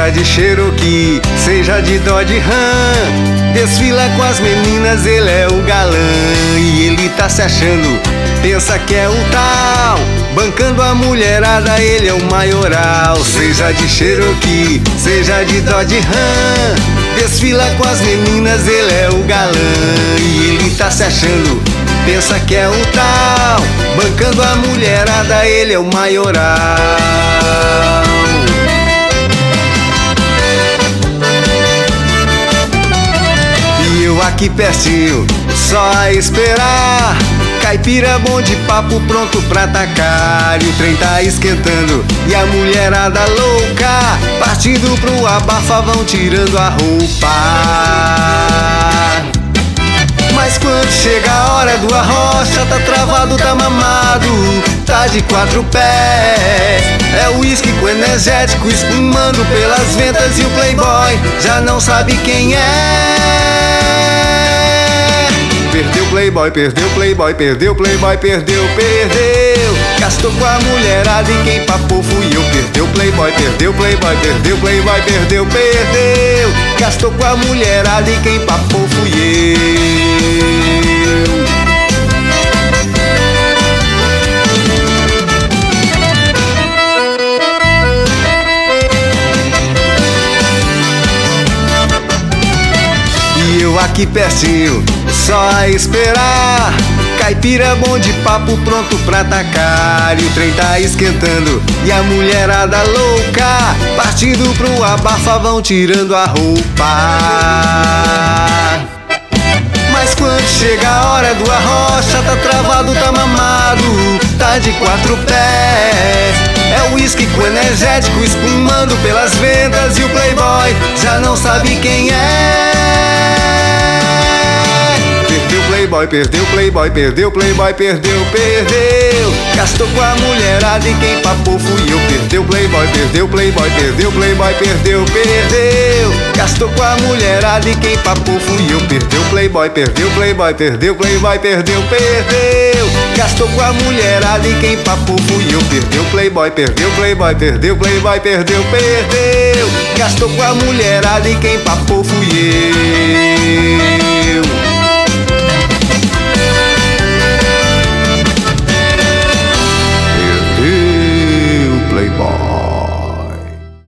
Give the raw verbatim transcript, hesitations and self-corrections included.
Seja de Cherokee, seja de Dodge Ram, desfila com as meninas, ele é o galã. E ele tá se achando, pensa que é o tal, bancando a mulherada, ele é o maioral. Seja de Cherokee, seja de Dodge Ram, desfila com as meninas, ele é o galã. E ele tá se achando, pensa que é o tal, bancando a mulherada, ele é o maioral. E eu aqui pertinho, só a esperar, caipira bom de papo pronto pra atacar. E o trem tá esquentando e a mulherada louca, partindo pro abafa, vão tirando a roupa. Mas quando chega a hora do arrocha, tá travado, tá mamado, tá de quatro pés. É o uísque com energético espumando pelas ventas, e o playboy já não sabe quem é. Perdeu o playboy, perdeu o playboy, perdeu o playboy, perdeu, perdeu. Gastou com a mulherada e quem papou fui eu. Perdeu o playboy, perdeu o playboy, perdeu o playboy, perdeu, perdeu. Gastou com a mulherada e quem papou fui eu. E eu aqui pertinho, só a esperar, caipira bom de papo pronto pra atacar. E o trem tá esquentando e a mulherada louca, partindo pro abafa, vão tirando a roupa. Mas quando chega a hora do arrocha, tá travado, tá mamado, tá de quatro pés. É o uísque com energético espumando pelas ventas, e o playboy já não sabe quem é. Perdeu o playboy, perdeu o playboy, perdeu o playboy, perdeu, perdeu. Gastou com a mulherada e quem papou fui eu. Perdeu o playboy, perdeu o playboy, perdeu o playboy, perdeu, perdeu. Gastou com a mulherada e quem papou fui eu. Perdeu o playboy, perdeu o playboy, perdeu o playboy, perdeu, perdeu. Gastou com a mulherada e quem papou fui eu. Perdeu o playboy, perdeu o playboy, perdeu o playboy, perdeu, perdeu. Gastou com a mulherada e quem papou fui eu.